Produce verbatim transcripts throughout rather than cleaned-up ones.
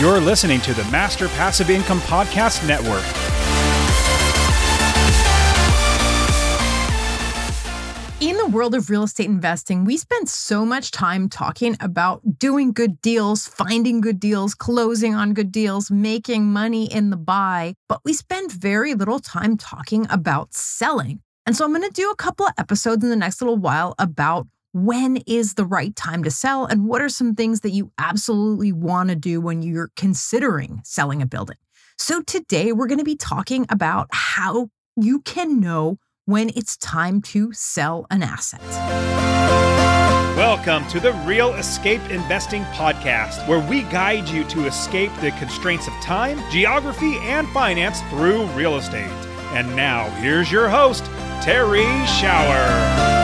You're listening to the Master Passive Income Podcast Network. In the world of real estate investing, we spend so much time talking about doing good deals, finding good deals, closing on good deals, making money in the buy, but we spend very little time talking about selling. And so I'm going to do a couple of episodes in the next little while about when is the right time to sell and what are some things that you absolutely want to do when you're considering selling a building. So today we're going to be talking about how you can know when it's time to sell an asset. Welcome to the Real Escape Investing Podcast, where we guide you to escape the constraints of time, geography, and finance through real estate. And now, here's your host, Terry Schauer.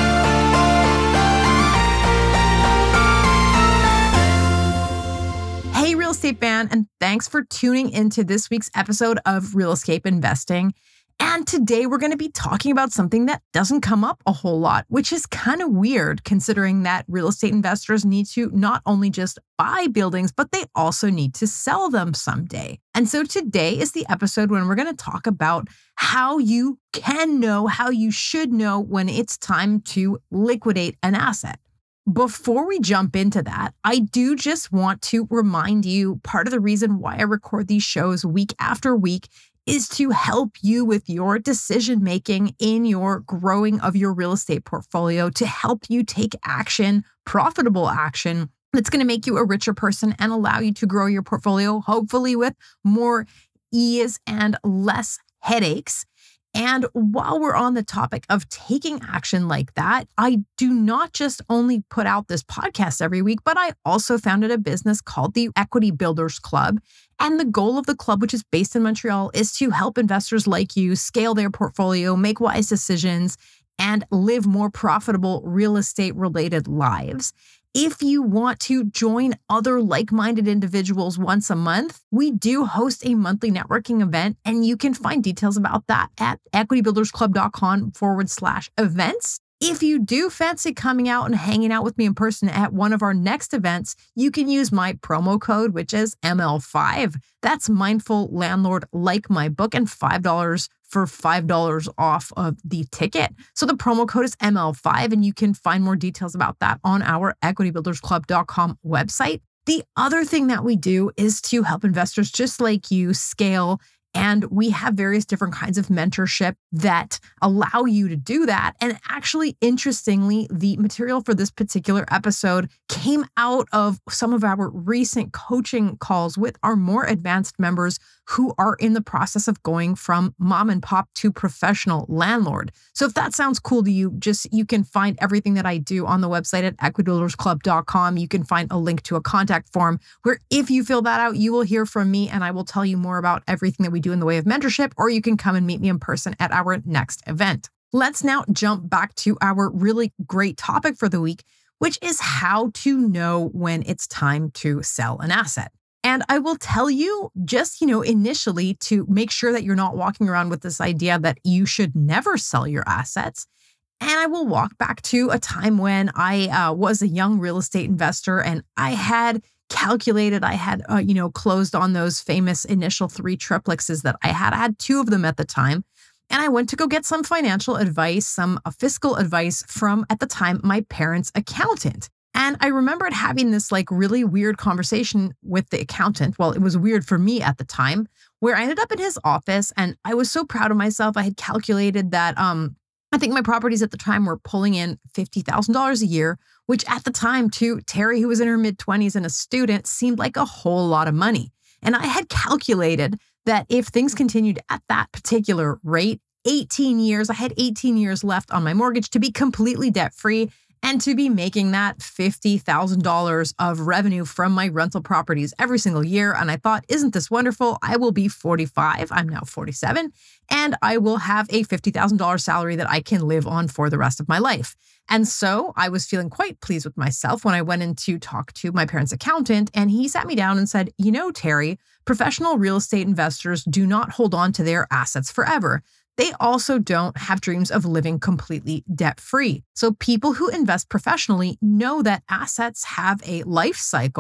Hey, real estate fan, and thanks for tuning into this week's episode of Real Escape Investing. And today we're going to be talking about something that doesn't come up a whole lot, which is kind of weird considering that real estate investors need to not only just buy buildings, but they also need to sell them someday. And so today is the episode when we're going to talk about how you can know, how you should know when it's time to liquidate an asset. Before we jump into that, I do just want to remind you part of the reason why I record these shows week after week is to help you with your decision making in your growing of your real estate portfolio, to help you take action, profitable action that's going to make you a richer person and allow you to grow your portfolio, hopefully with more ease and less headaches. And while we're on the topic of taking action like that, I do not just only put out this podcast every week, but I also founded a business called the Equity Builders Club. And the goal of the club, which is based in Montreal, is to help investors like you scale their portfolio, make wise decisions, and live more profitable real estate related lives. If you want to join other like-minded individuals once a month, we do host a monthly networking event, and you can find details about that at equitybuildersclub.com forward slash events. If you do fancy coming out and hanging out with me in person at one of our next events, you can use my promo code, which is M L five. That's Mindful Landlord Like My Book, and five dollars for five dollars off of the ticket. So the promo code is M L five, and you can find more details about that on our equity builders club dot com website. The other thing that we do is to help investors just like you scale. And we have various different kinds of mentorship that allow you to do that. And actually, interestingly, the material for this particular episode came out of some of our recent coaching calls with our more advanced members who are in the process of going from mom and pop to professional landlord. So if that sounds cool to you, just you can find everything that I do on the website at equity builders club dot com. You can find a link to a contact form where if you fill that out, you will hear from me and I will tell you more about everything that we do in the way of mentorship, or you can come and meet me in person at our next event. Let's now jump back to our really great topic for the week, which is how to know when it's time to sell an asset. And I will tell you just, you know, initially to make sure that you're not walking around with this idea that you should never sell your assets. And I will walk back to a time when I uh, was a young real estate investor and I had calculated, I had, uh, you know, closed on those famous initial three triplexes that I had. I had two of them at the time. And I went to go get some financial advice, some uh, fiscal advice from, at the time, my parents' accountant. And I remembered having this like really weird conversation with the accountant. Well, it was weird for me at the time, where I ended up in his office and I was so proud of myself. I had calculated that um, I think my properties at the time were pulling in fifty thousand dollars a year, which at the time to Terry, who was in her mid twenties and a student, seemed like a whole lot of money. And I had calculated that if things continued at that particular rate, eighteen years, I had eighteen years left on my mortgage to be completely debt-free and to be making that fifty thousand dollars of revenue from my rental properties every single year. And I thought, isn't this wonderful? I will be forty-five. I'm now forty-seven. And I will have a fifty thousand dollars salary that I can live on for the rest of my life. And so I was feeling quite pleased with myself when I went in to talk to my parents' accountant. And he sat me down and said, you know, Terry, professional real estate investors do not hold on to their assets forever. They also don't have dreams of living completely debt-free. So people who invest professionally know that assets have a life cycle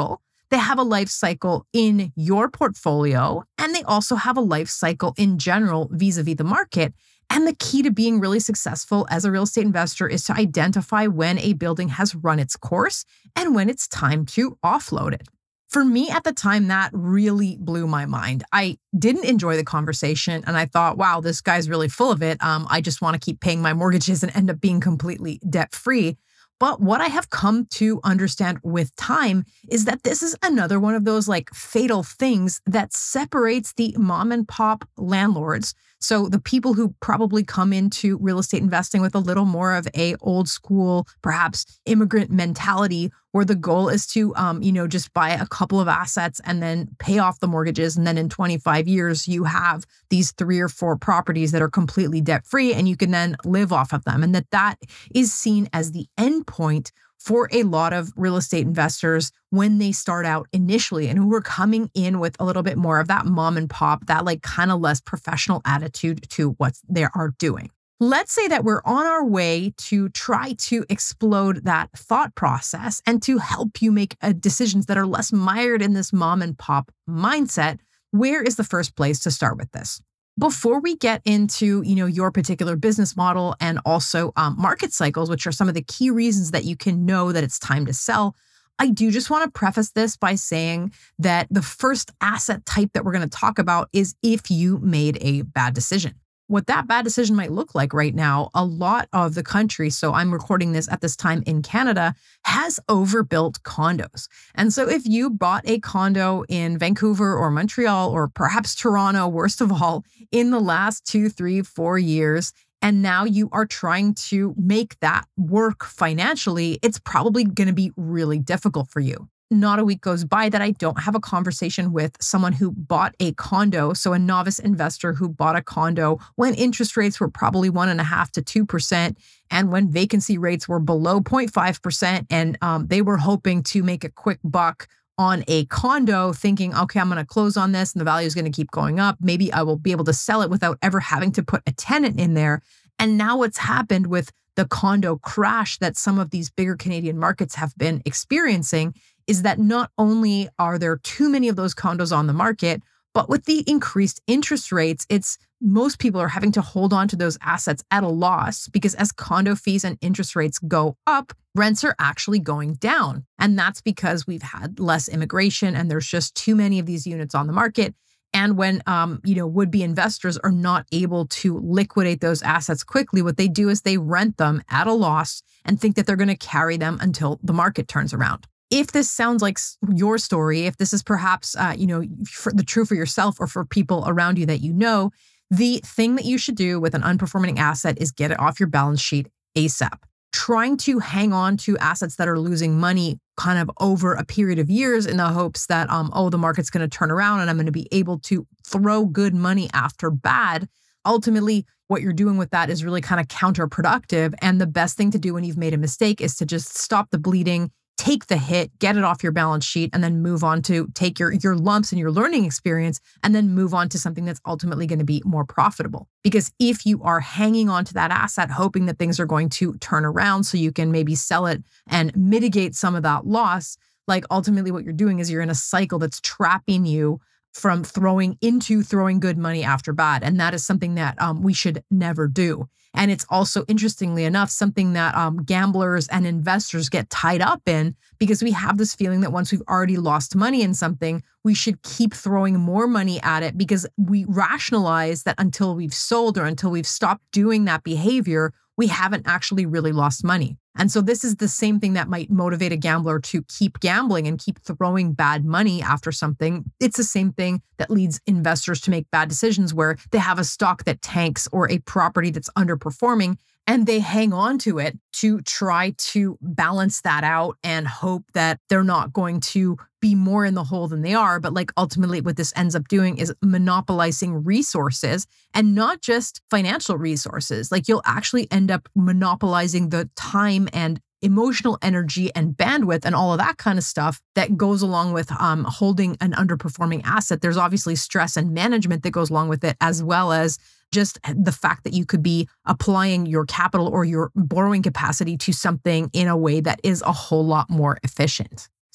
They have a life cycle in your portfolio, and they also have a life cycle in general vis-a-vis the market. And the key to being really successful as a real estate investor is to identify when a building has run its course and when it's time to offload it. For me at the time, that really blew my mind. I didn't enjoy the conversation and I thought, wow, this guy's really full of it. Um, I just want to keep paying my mortgages and end up being completely debt-free. But what I have come to understand with time is that this is another one of those like fatal things that separates the mom and pop landlords. So the people who probably come into real estate investing with a little more of a old school, perhaps immigrant mentality, where the goal is to, um, you know, just buy a couple of assets and then pay off the mortgages. And then in twenty-five years, you have these three or four properties that are completely debt free and you can then live off of them. And that that is seen as the end point for a lot of real estate investors when they start out initially and who are coming in with a little bit more of that mom and pop, that like kind of less professional attitude to what they are doing. Let's say that we're on our way to try to explode that thought process and to help you make uh, decisions that are less mired in this mom and pop mindset. Where is the first place to start with this? Before we get into, you know, your particular business model and also um, market cycles, which are some of the key reasons that you can know that it's time to sell, I do just want to preface this by saying that the first asset type that we're going to talk about is if you made a bad decision. What that bad decision might look like right now, a lot of the country, so I'm recording this at this time in Canada, has overbuilt condos. And so if you bought a condo in Vancouver or Montreal or perhaps Toronto, worst of all, in the last two, three, four years, and now you are trying to make that work financially, it's probably going to be really difficult for you. Not a week goes by that I don't have a conversation with someone who bought a condo. So a novice investor who bought a condo when interest rates were probably one and a half to two percent. And when vacancy rates were below zero point five percent. And um, they were hoping to make a quick buck on a condo thinking, okay, I'm going to close on this and the value is going to keep going up. Maybe I will be able to sell it without ever having to put a tenant in there. And now what's happened with the condo crash that some of these bigger Canadian markets have been experiencing is that not only are there too many of those condos on the market, but with the increased interest rates, it's most people are having to hold on to those assets at a loss because as condo fees and interest rates go up, rents are actually going down. And that's because we've had less immigration and there's just too many of these units on the market. And when um, you know, would-be investors are not able to liquidate those assets quickly, what they do is they rent them at a loss and think that they're going to carry them until the market turns around. If this sounds like your story, if this is perhaps, uh, you know, for the true for yourself or for people around you that you know, the thing that you should do with an unperforming asset is get it off your balance sheet ASAP. Trying to hang on to assets that are losing money kind of over a period of years in the hopes that, um, oh, the market's going to turn around and I'm going to be able to throw good money after bad. Ultimately, what you're doing with that is really kind of counterproductive. And the best thing to do when you've made a mistake is to just stop the bleeding, take the hit, get it off your balance sheet, and then move on to take your, your lumps and your learning experience and then move on to something that's ultimately going to be more profitable. Because if you are hanging on to that asset, hoping that things are going to turn around so you can maybe sell it and mitigate some of that loss, like ultimately what you're doing is you're in a cycle that's trapping you from throwing into throwing good money after bad. And that is something that um, we should never do. And it's also, interestingly enough, something that um, gamblers and investors get tied up in because we have this feeling that once we've already lost money in something, we should keep throwing more money at it because we rationalize that until we've sold or until we've stopped doing that behavior, we haven't actually really lost money. And so this is the same thing that might motivate a gambler to keep gambling and keep throwing bad money after something. It's the same thing that leads investors to make bad decisions where they have a stock that tanks or a property that's underperforming and they hang on to it to try to balance that out and hope that they're not going to be more in the hole than they are. But like ultimately what this ends up doing is monopolizing resources and not just financial resources. Like you'll actually end up monopolizing the time and emotional energy and bandwidth and all of that kind of stuff that goes along with um, holding an underperforming asset. There's obviously stress and management that goes along with it, as well as just the fact that you could be applying your capital or your borrowing capacity to something in a way that is a whole lot more efficient.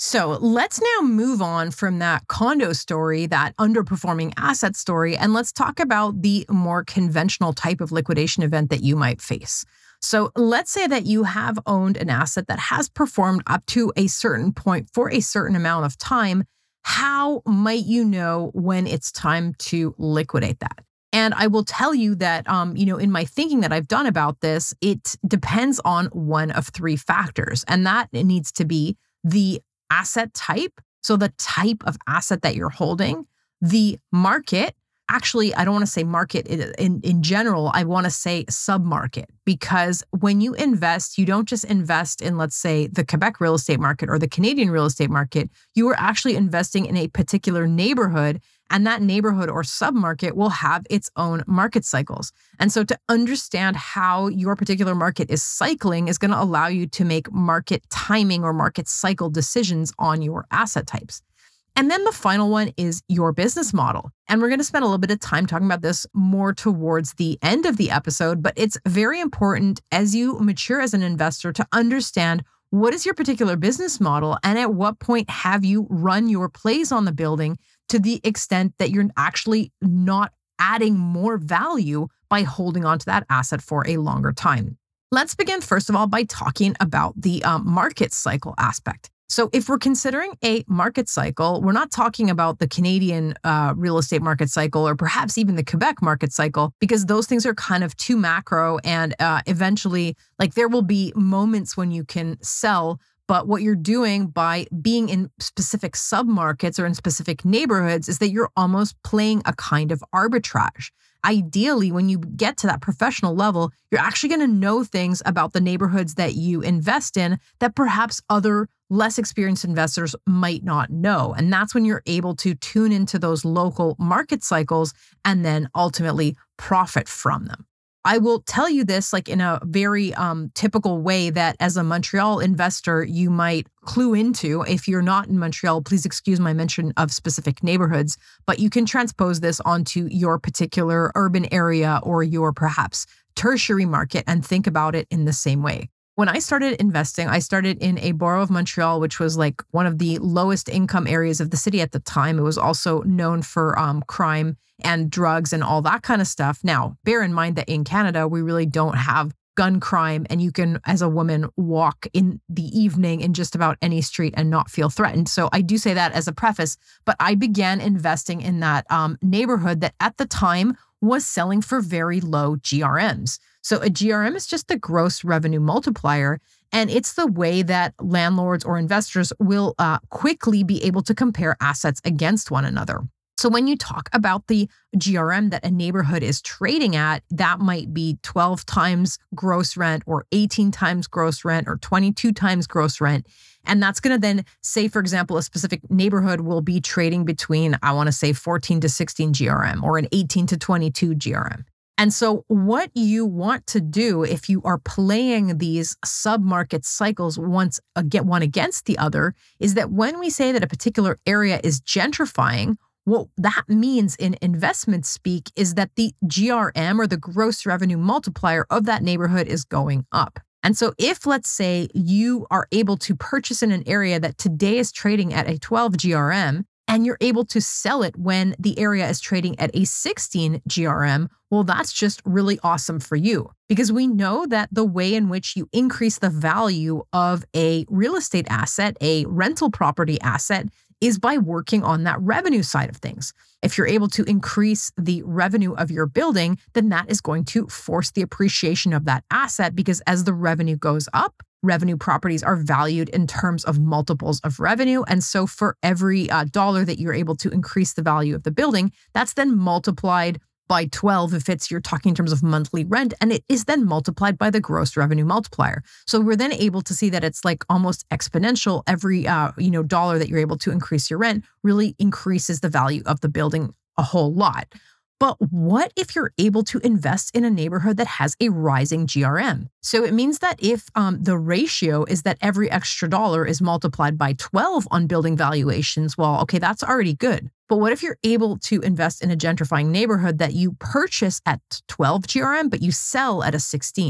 So let's now move on from that condo story, that underperforming asset story, and let's talk about the more conventional type of liquidation event that you might face. So let's say that you have owned an asset that has performed up to a certain point for a certain amount of time. How might you know when it's time to liquidate that? And I will tell you that, um, you know, in my thinking that I've done about this, it depends on one of three factors, and that needs to be the asset type, so the type of asset that you're holding, the market. Actually, I don't want to say market in, in, in general. I want to say submarket, because when you invest, you don't just invest in, let's say, the Quebec real estate market or the Canadian real estate market. You are actually investing in a particular neighborhood, and that neighborhood or submarket will have its own market cycles. And so to understand how your particular market is cycling is going to allow you to make market timing or market cycle decisions on your asset types. And then the final one is your business model. And we're going to spend a little bit of time talking about this more towards the end of the episode, but it's very important as you mature as an investor to understand what is your particular business model and at what point have you run your plays on the building to the extent that you're actually not adding more value by holding onto that asset for a longer time. Let's begin, first of all, by talking about the um, market cycle aspect. So if we're considering a market cycle, we're not talking about the Canadian uh, real estate market cycle or perhaps even the Quebec market cycle, because those things are kind of too macro, and uh, eventually, like, there will be moments when you can sell. But what you're doing by being in specific submarkets or in specific neighborhoods is that you're almost playing a kind of arbitrage. Ideally, when you get to that professional level, you're actually going to know things about the neighborhoods that you invest in that perhaps other less experienced investors might not know. And that's when you're able to tune into those local market cycles and then ultimately profit from them. I will tell you this like in a very um, typical way that as a Montreal investor, you might clue into. If you're not in Montreal, please excuse my mention of specific neighborhoods, but you can transpose this onto your particular urban area or your perhaps tertiary market and think about it in the same way. When I started investing, I started in a borough of Montreal, which was like one of the lowest income areas of the city at the time. It was also known for um, crime and drugs and all that kind of stuff. Now, bear in mind that in Canada, we really don't have gun crime, and you can, as a woman, walk in the evening in just about any street and not feel threatened. So I do say that as a preface, but I began investing in that um, neighborhood that at the time was selling for very low G R Ms. So a G R M is just the gross revenue multiplier, and it's the way that landlords or investors will uh, quickly be able to compare assets against one another. So when you talk about the G R M that a neighborhood is trading at, that might be twelve times gross rent or eighteen times gross rent or twenty-two times gross rent. And that's going to then say, for example, a specific neighborhood will be trading between, I want to say fourteen to sixteen G R M or an eighteen to twenty-two G R M. And so what you want to do if you are playing these sub-market cycles once get one against the other is that when we say that a particular area is gentrifying, what that means in investment speak is that the G R M or the gross revenue multiplier of that neighborhood is going up. And so if, let's say, you are able to purchase in an area that today is trading at a twelve G R M, and you're able to sell it when the area is trading at a sixteen G R M, well, that's just really awesome for you, because we know that the way in which you increase the value of a real estate asset, a rental property asset, is by working on that revenue side of things. If you're able to increase the revenue of your building, then that is going to force the appreciation of that asset, because as the revenue goes up, revenue properties are valued in terms of multiples of revenue. And so for every uh, dollar that you're able to increase the value of the building, that's then multiplied by twelve if it's you're talking in terms of monthly rent, and it is then multiplied by the gross revenue multiplier. So we're then able to see that it's like almost exponential. Every uh, you know dollar that you're able to increase your rent really increases the value of the building a whole lot. But what if you're able to invest in a neighborhood that has a rising G R M? So it means that if um, the ratio is that every extra dollar is multiplied by twelve on building valuations, well, okay, that's already good. But what if you're able to invest in a gentrifying neighborhood that you purchase at twelve G R M, but you sell at a sixteen?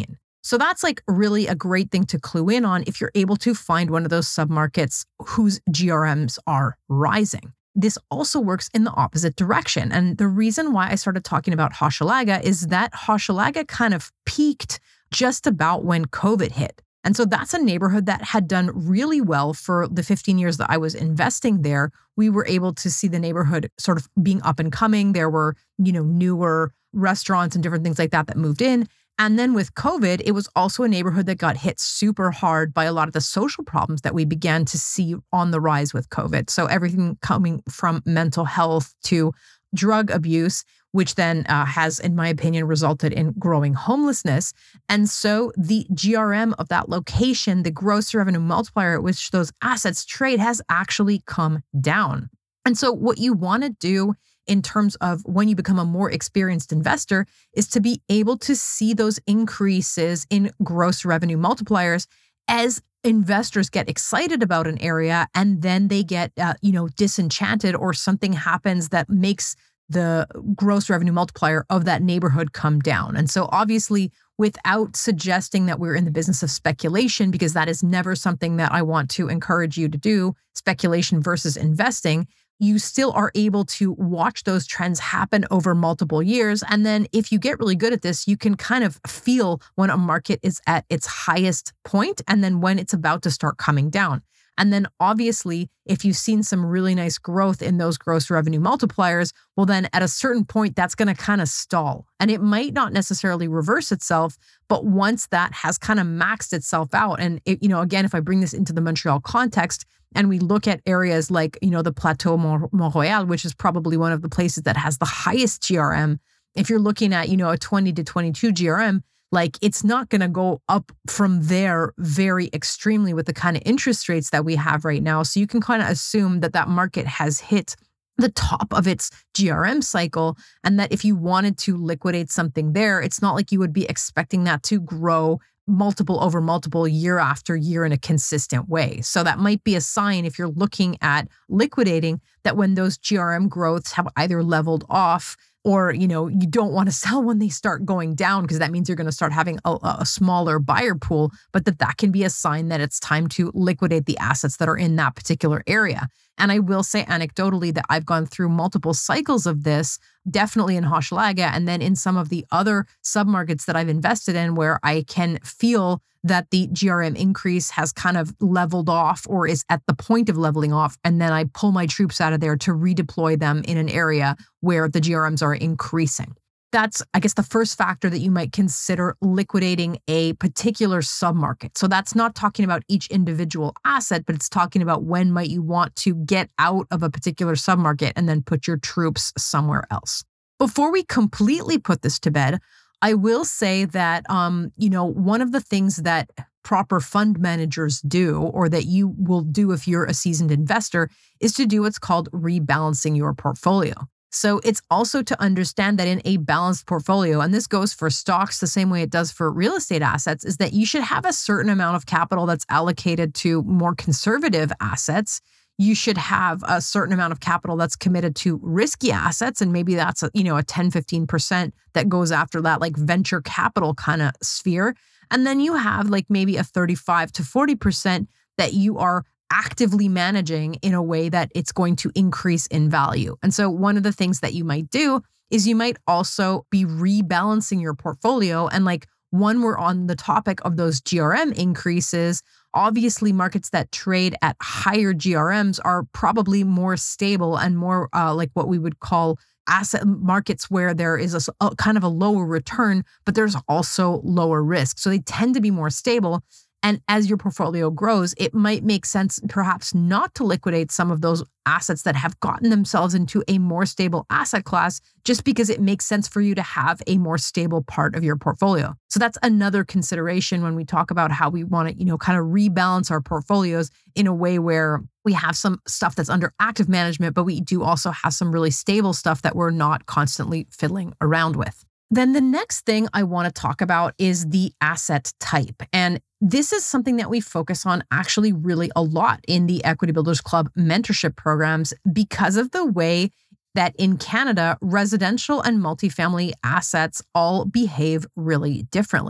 So that's like really a great thing to clue in on if you're able to find one of those submarkets whose G R Ms are rising. This also works in the opposite direction. And the reason why I started talking about Hochelaga is that Hochelaga kind of peaked just about when COVID hit. And so that's a neighborhood that had done really well for the fifteen years that I was investing there. We were able to see the neighborhood sort of being up and coming. There were, you know, newer restaurants and different things like that that moved in. And then with COVID, it was also a neighborhood that got hit super hard by a lot of the social problems that we began to see on the rise with COVID. So everything coming from mental health to drug abuse, which then uh, has, in my opinion, resulted in growing homelessness. And so the G R M of that location, the gross revenue multiplier at which those assets trade, has actually come down. And so what you want to do in terms of when you become a more experienced investor is to be able to see those increases in gross revenue multipliers as investors get excited about an area and then they get, uh, you know, disenchanted, or something happens that makes the gross revenue multiplier of that neighborhood come down. And so obviously, without suggesting that we're in the business of speculation, because that is never something that I want to encourage you to do, speculation versus investing, you still are able to watch those trends happen over multiple years. And then if you get really good at this, you can kind of feel when a market is at its highest point and then when it's about to start coming down. And then obviously, if you've seen some really nice growth in those gross revenue multipliers, well, then at a certain point, that's going to kind of stall. And it might not necessarily reverse itself, but once that has kind of maxed itself out, and it, you know, again, if I bring this into the Montreal context, and we look at areas like, you know, the Plateau Mont- Mont-Royal, which is probably one of the places that has the highest G R M. If you're looking at, you know, a twenty to twenty-two G R M, like it's not going to go up from there very extremely with the kind of interest rates that we have right now. So you can kind of assume that that market has hit the top of its G R M cycle, and that if you wanted to liquidate something there, it's not like you would be expecting that to grow multiple over multiple year after year in a consistent way. So that might be a sign, if you're looking at liquidating, that when those G R M growths have either leveled off, or, you know, you don't want to sell when they start going down, because that means you're going to start having a, a smaller buyer pool, but that that can be a sign that it's time to liquidate the assets that are in that particular area. And I will say anecdotally that I've gone through multiple cycles of this, definitely in Hochelaga, and then in some of the other submarkets that I've invested in, where I can feel that the G R M increase has kind of leveled off or is at the point of leveling off. And then I pull my troops out of there to redeploy them in an area where the G R Ms are increasing. That's, I guess, the first factor that you might consider liquidating a particular submarket. So that's not talking about each individual asset, but it's talking about when might you want to get out of a particular submarket and then put your troops somewhere else. Before we completely put this to bed, I will say that, um, you know, one of the things that proper fund managers do, or that you will do if you're a seasoned investor, is to do what's called rebalancing your portfolio. So it's also to understand that in a balanced portfolio, and this goes for stocks the same way it does for real estate assets, is that you should have a certain amount of capital that's allocated to more conservative assets. You should have a certain amount of capital that's committed to risky assets. And maybe that's, a, you know, a ten, fifteen percent that goes after that like venture capital kind of sphere. And then you have like maybe a thirty-five to forty percent that you are actively managing in a way that it's going to increase in value. And so one of the things that you might do is you might also be rebalancing your portfolio. And like, when we're on the topic of those G R M increases, obviously markets that trade at higher G R Ms are probably more stable and more uh, like what we would call asset markets, where there is a, a kind of a lower return, but there's also lower risk. So they tend to be more stable. And as your portfolio grows, it might make sense perhaps not to liquidate some of those assets that have gotten themselves into a more stable asset class, just because it makes sense for you to have a more stable part of your portfolio. So that's another consideration when we talk about how we want to, you know, kind of rebalance our portfolios in a way where we have some stuff that's under active management, but we do also have some really stable stuff that we're not constantly fiddling around with. Then the next thing I want to talk about is the asset type. And this is something that we focus on actually really a lot in the Equity Builders Club mentorship programs, because of the way that in Canada, residential and multifamily assets all behave really differently.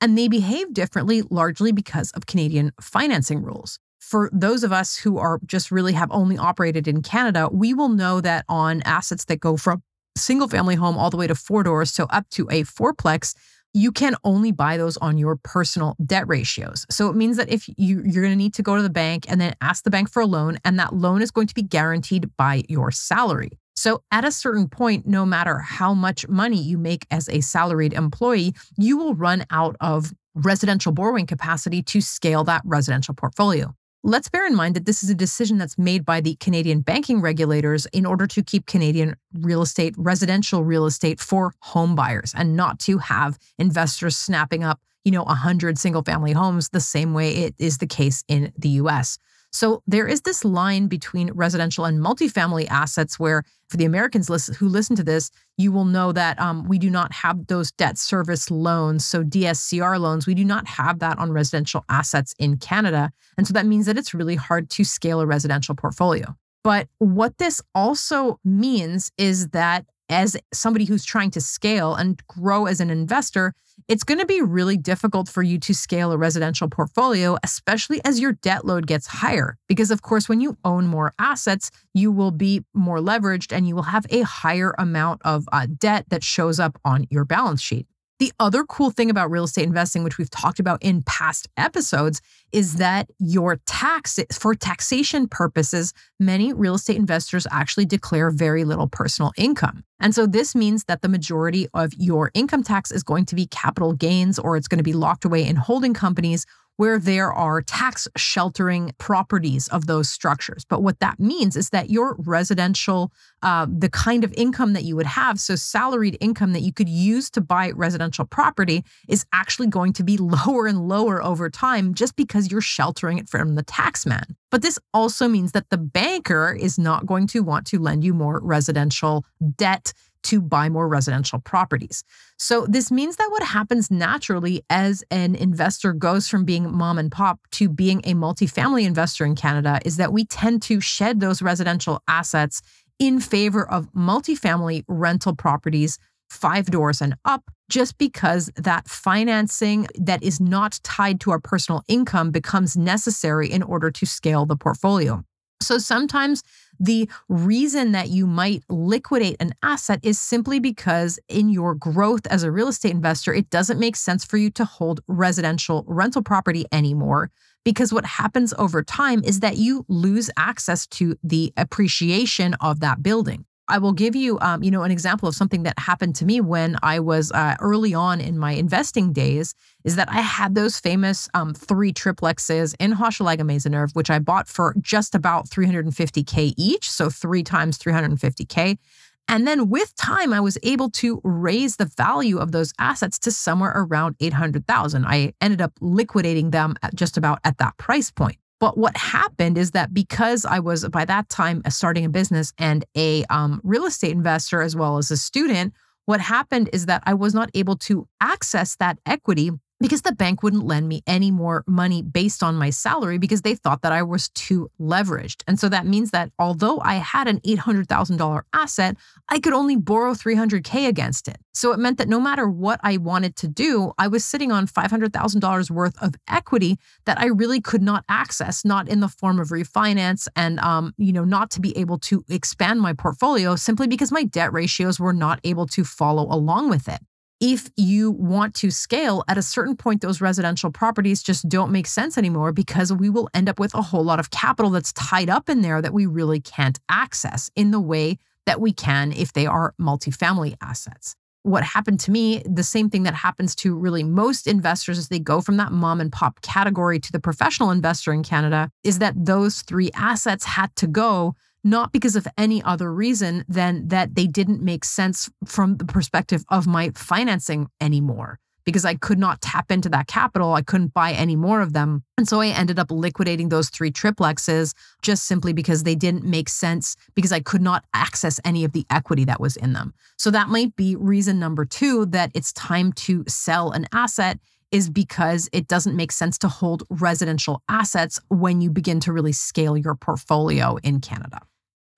And they behave differently largely because of Canadian financing rules. For those of us who are just really have only operated in Canada, we will know that on assets that go from single family home all the way to four doors, so up to a fourplex, you can only buy those on your personal debt ratios. So it means that if you, you're going to need to go to the bank and then ask the bank for a loan, and that loan is going to be guaranteed by your salary. So at a certain point, no matter how much money you make as a salaried employee, you will run out of residential borrowing capacity to scale that residential portfolio. Let's bear in mind that this is a decision that's made by the Canadian banking regulators in order to keep Canadian real estate, residential real estate for home buyers, and not to have investors snapping up, you know, one hundred single family homes the same way it is the case in the U S. So there is this line between residential and multifamily assets where, for the Americans who listen to this, you will know that um, we do not have those debt service loans. So D S C R loans, we do not have that on residential assets in Canada. And so that means that it's really hard to scale a residential portfolio. But what this also means is that as somebody who's trying to scale and grow as an investor, it's going to be really difficult for you to scale a residential portfolio, especially as your debt load gets higher. Because of course, when you own more assets, you will be more leveraged and you will have a higher amount of uh, debt that shows up on your balance sheet. The other cool thing about real estate investing, which we've talked about in past episodes, is that your tax, for taxation purposes, many real estate investors actually declare very little personal income. And so this means that the majority of your income tax is going to be capital gains, or it's going to be locked away in holding companies where there are tax sheltering properties of those structures. But what that means is that your residential, uh, the kind of income that you would have, so salaried income that you could use to buy residential property, is actually going to be lower and lower over time just because you're sheltering it from the tax man. But this also means that the banker is not going to want to lend you more residential debt to buy more residential properties. So this means that what happens naturally as an investor goes from being mom and pop to being a multifamily investor in Canada is that we tend to shed those residential assets in favor of multifamily rental properties, five doors and up, just because that financing that is not tied to our personal income becomes necessary in order to scale the portfolio. So sometimes the reason that you might liquidate an asset is simply because in your growth as a real estate investor, it doesn't make sense for you to hold residential rental property anymore. Because what happens over time is that you lose access to the appreciation of that building. I will give you, um, you know, an example of something that happened to me when I was uh, early on in my investing days, is that I had those famous um, three triplexes in Hochelaga Maisonneuve, which I bought for just about three hundred fifty thousand each, so three times three hundred fifty thousand. And then with time, I was able to raise the value of those assets to somewhere around eight hundred thousand. I ended up liquidating them at just about at that price point. But what happened is that because I was, by that time, starting a business and a um, real estate investor as well as a student, what happened is that I was not able to access that equity because the bank wouldn't lend me any more money based on my salary because they thought that I was too leveraged. And so that means that although I had an eight hundred thousand dollars asset, I could only borrow three hundred thousand against it. So it meant that no matter what I wanted to do, I was sitting on five hundred thousand dollars worth of equity that I really could not access, not in the form of refinance and, um, you know, not to be able to expand my portfolio simply because my debt ratios were not able to follow along with it. If you want to scale, at a certain point, those residential properties just don't make sense anymore because we will end up with a whole lot of capital that's tied up in there that we really can't access in the way that we can if they are multifamily assets. What happened to me, the same thing that happens to really most investors as they go from that mom and pop category to the professional investor in Canada, is that those three assets had to go not because of any other reason than that they didn't make sense from the perspective of my financing anymore, because I could not tap into that capital. I couldn't buy any more of them. And so I ended up liquidating those three triplexes just simply because they didn't make sense because I could not access any of the equity that was in them. So that might be reason number two, that it's time to sell an asset, is because it doesn't make sense to hold residential assets when you begin to really scale your portfolio in Canada.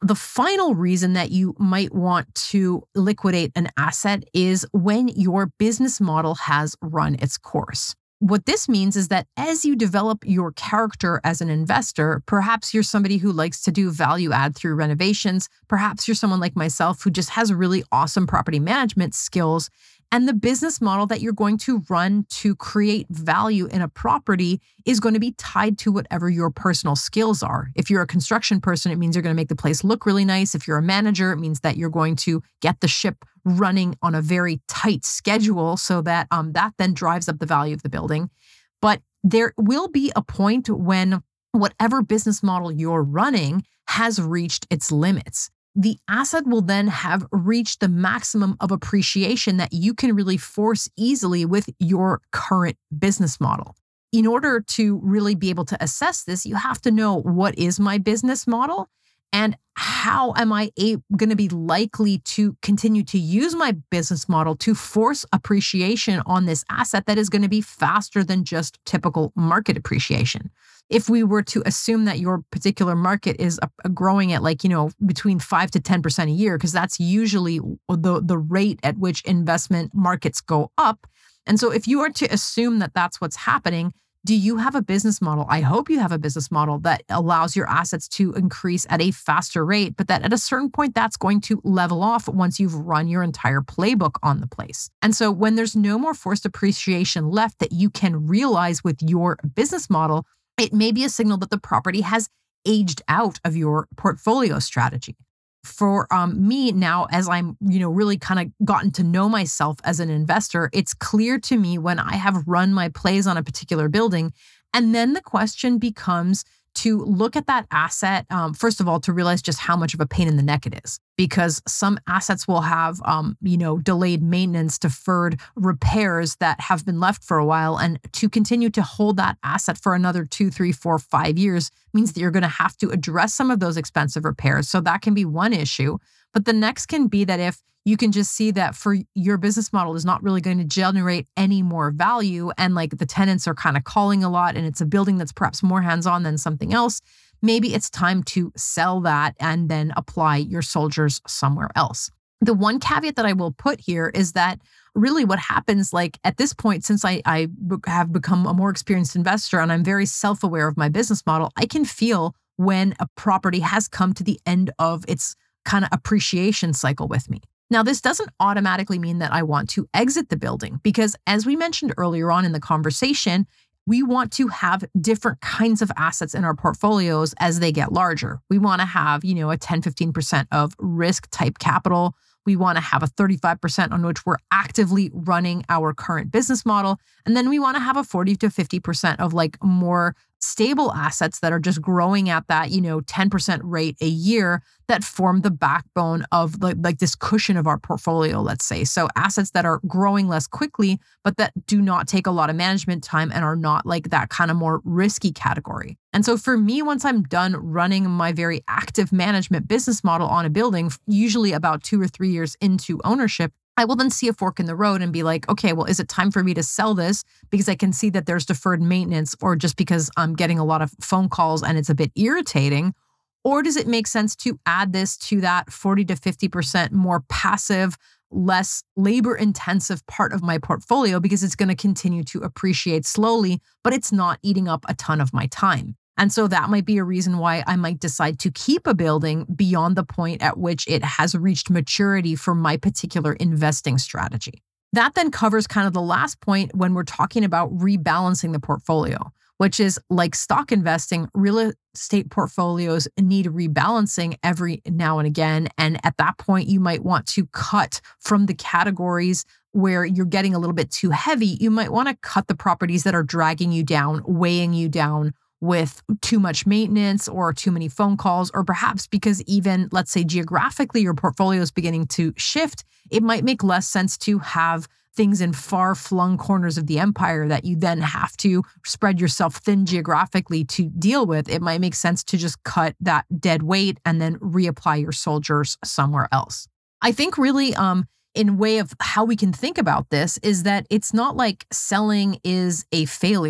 The final reason that you might want to liquidate an asset is when your business model has run its course. What this means is that as you develop your character as an investor, perhaps you're somebody who likes to do value add through renovations. Perhaps you're someone like myself who just has really awesome property management skills. And the business model that you're going to run to create value in a property is going to be tied to whatever your personal skills are. If you're a construction person, it means you're going to make the place look really nice. If you're a manager, it means that you're going to get the ship running on a very tight schedule so that um, that then drives up the value of the building. But there will be a point when whatever business model you're running has reached its limits. The asset will then have reached the maximum of appreciation that you can really force easily with your current business model. In order to really be able to assess this, you have to know, what is my business model and how am I going to be likely to continue to use my business model to force appreciation on this asset that is going to be faster than just typical market appreciation. If we were to assume that your particular market is growing at like, you know, between five to ten percent a year, because that's usually the, the rate at which investment markets go up. And so if you are to assume that that's what's happening, do you have a business model? I hope you have a business model that allows your assets to increase at a faster rate, but that at a certain point, that's going to level off once you've run your entire playbook on the place. And so when there's no more forced appreciation left that you can realize with your business model, it may be a signal that the property has aged out of your portfolio strategy. For um, me now, as I'm, you know, really kind of gotten to know myself as an investor, it's clear to me when I have run my plays on a particular building. And then the question becomes to look at that asset, um, first of all, to realize just how much of a pain in the neck it is. Because some assets will have, um, you know, delayed maintenance, deferred repairs that have been left for a while. And to continue to hold that asset for another two, three, four, five years means that you're going to have to address some of those expensive repairs. So that can be one issue. But the next can be that if you can just see that for your business model is not really going to generate any more value, and like the tenants are kind of calling a lot, and it's a building that's perhaps more hands-on than something else, maybe it's time to sell that and then apply your soldiers somewhere else. The one caveat that I will put here is that really what happens, like at this point, since I, I have become a more experienced investor and I'm very self-aware of my business model, I can feel when a property has come to the end of its kind of appreciation cycle with me. Now, this doesn't automatically mean that I want to exit the building, because as we mentioned earlier on in the conversation, we want to have different kinds of assets in our portfolios as they get larger. We want to have, you know, a ten, fifteen percent of risk type capital. We want to have a thirty-five percent on which we're actively running our current business model. And then we want to have a forty to fifty percent of like more stable assets that are just growing at that, you know, ten percent rate a year that form the backbone of like, like this cushion of our portfolio, let's say. So assets that are growing less quickly, but that do not take a lot of management time and are not like that kind of more risky category. And so for me, once I'm done running my very active management business model on a building, usually about two or three years into ownership, I will then see a fork in the road and be like, okay, well, is it time for me to sell this because I can see that there's deferred maintenance, or just because I'm getting a lot of phone calls and it's a bit irritating? Or does it make sense to add this to that forty to fifty percent more passive, less labor intensive part of my portfolio because it's going to continue to appreciate slowly, but it's not eating up a ton of my time? And so that might be a reason why I might decide to keep a building beyond the point at which it has reached maturity for my particular investing strategy. That then covers kind of the last point when we're talking about rebalancing the portfolio, which is like stock investing, real estate portfolios need rebalancing every now and again. And at that point, you might want to cut from the categories where you're getting a little bit too heavy. You might want to cut the properties that are dragging you down, weighing you down, with too much maintenance or too many phone calls, or perhaps because even, let's say, geographically, your portfolio is beginning to shift, it might make less sense to have things in far-flung corners of the empire that you then have to spread yourself thin geographically to deal with. It might make sense to just cut that dead weight and then reapply your soldiers somewhere else. I think really, um, in way of how we can think about this is that it's not like selling is a failure.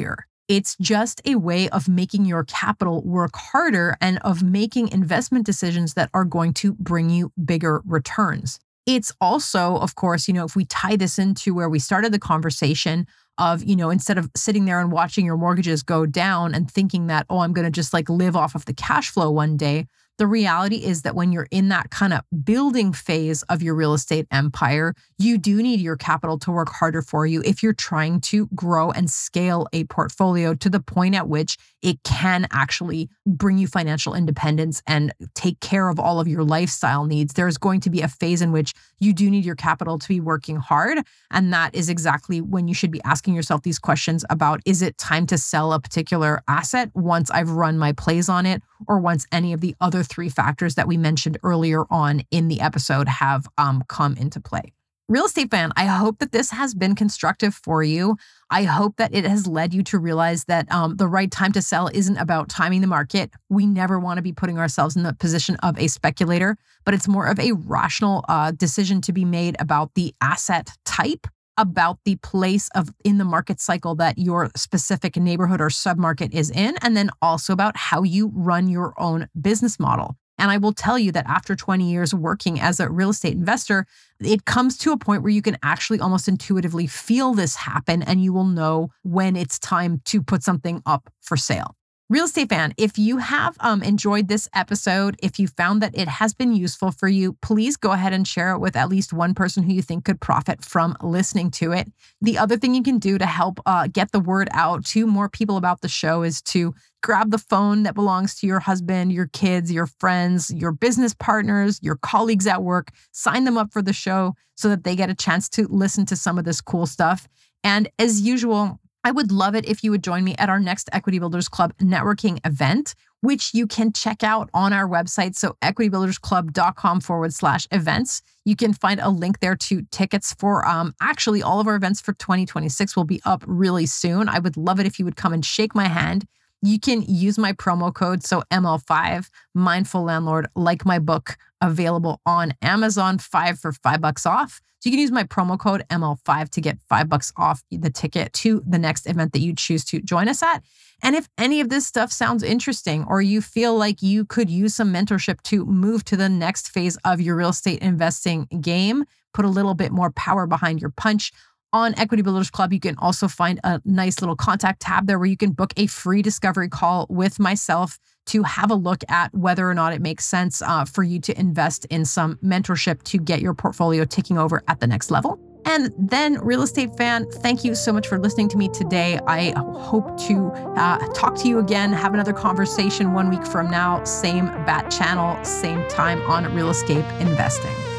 It's just a way of making your capital work harder and of making investment decisions that are going to bring you bigger returns. It's also, of course, you know, if we tie this into where we started the conversation of, you know, instead of sitting there and watching your mortgages go down and thinking that, oh, I'm going to just like live off of the cash flow one day. The reality is that when you're in that kind of building phase of your real estate empire, you do need your capital to work harder for you if you're trying to grow and scale a portfolio to the point at which it can actually bring you financial independence and take care of all of your lifestyle needs. There's going to be a phase in which you do need your capital to be working hard. And that is exactly when you should be asking yourself these questions about, is it time to sell a particular asset once I've run my plays on it, or once any of the other three factors that we mentioned earlier on in the episode have um, come into play. Real estate fan, I hope that this has been constructive for you. I hope that it has led you to realize that um, the right time to sell isn't about timing the market. We never want to be putting ourselves in the position of a speculator, but it's more of a rational uh, decision to be made about the asset type, about the place of in the market cycle that your specific neighborhood or submarket is in, and then also about how you run your own business model. And I will tell you that after twenty years working as a real estate investor, it comes to a point where you can actually almost intuitively feel this happen, and you will know when it's time to put something up for sale. Real estate fan, if you have um, enjoyed this episode, if you found that it has been useful for you, please go ahead and share it with at least one person who you think could profit from listening to it. The other thing you can do to help uh, get the word out to more people about the show is to grab the phone that belongs to your husband, your kids, your friends, your business partners, your colleagues at work, sign them up for the show so that they get a chance to listen to some of this cool stuff. And as usual, I would love it if you would join me at our next Equity Builders Club networking event, which you can check out on our website. So equitybuildersclub.com forward slash events. You can find a link there to tickets for um, actually all of our events for twenty twenty-six will be up really soon. I would love it if you would come and shake my hand. You can use my promo code, so M L five, Mindful Landlord, like my book, available on Amazon, five for five bucks off. So you can use my promo code M L five to get five bucks off the ticket to the next event that you choose to join us at. And if any of this stuff sounds interesting, or you feel like you could use some mentorship to move to the next phase of your real estate investing game, put a little bit more power behind your punch, on Equity Builders Club, you can also find a nice little contact tab there where you can book a free discovery call with myself to have a look at whether or not it makes sense uh, for you to invest in some mentorship to get your portfolio ticking over at the next level. And then, real estate fan, thank you so much for listening to me today. I hope to uh, talk to you again, have another conversation one week from now, same bat channel, same time on Real Escape Investing.